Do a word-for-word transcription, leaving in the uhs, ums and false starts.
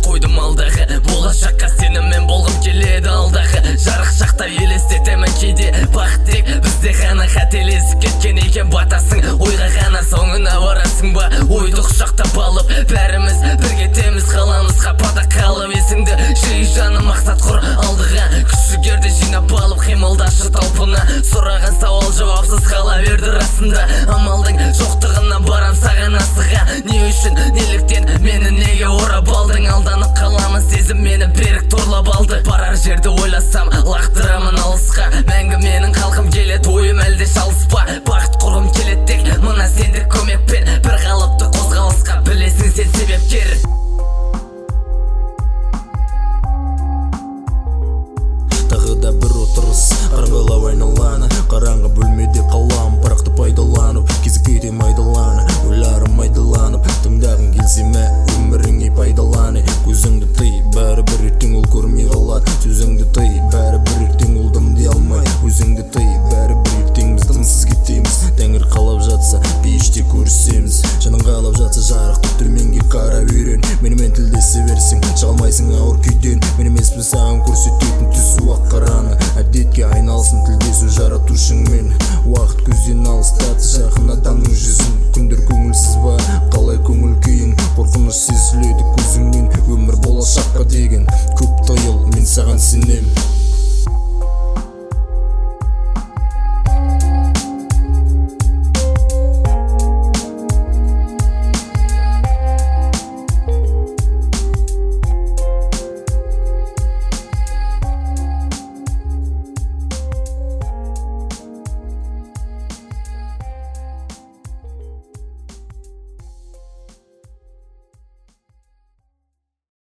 қойдым алдағы, болашаққа сеніммен болғым келеді алдағы. Жарық шақта елестетемін кейде, бақыт тек бізде ғана. Қателесіп кеткен екен батасың, ойға ғана соңына барасың ба? Ойды құшақтап алып бәріміз бір кетеміз, қаламызға пата қалып. Есіңді жиі жаным, мақсат құр алдыға, күш-жігерді жинап алып қимылдашы талпына. Сұраған сауал жауапсыз қала берді расында, амалдың жоқтығына барам саған асыға. Не үшін, неліктен, мені неге орап алдың? Алданып қаламын, сезім мені берік торлап алды. Барар жерді ойласам, лақтырамын алысқа, мәңгі менің қалқым келеді, ойым әлде шалыспа. Бақыт құрғым келеді тек мына сендер көмекпен, бір қалыпты қозғалысқа, білесің сен себепкер. Тағы да бір отырыс, қараңғылау айналаны, қараңғы бөлмеде қалам, парақты пайдаланып, кезіп кетем айдаланы, ойларым айдаланып. Тыңдағың келсе мә, өміріңе пайдаланы. Көзіңді тый, бәрі бір ертең ол көрмей қалады. Сөзіңді тый, бәрі бір ертең ол дымдай алмай. Өзіңді тый, бәрі бір ертең біз дымсыз кетеміз. Тәңір қалап жатса, пейіште көрісеміз. Жаның қалап жатса, жарықты түрменге қарап үйрен. Менімен тілдесе берсең, шығалмайсың ауыр күйден. Мен емеспін саған көрсететін түсу ақ қараны. Әдетке айналсын тілдесу жаратушыңмен. Уақыт көзден алыстады жақын адамның жүзін. Күндер көңілсіз ба, қалай көңіл күйің? Қорқыныш сезіледі көзіңнен, өмір болашаққа деген көп тойыл, мен саған сенем.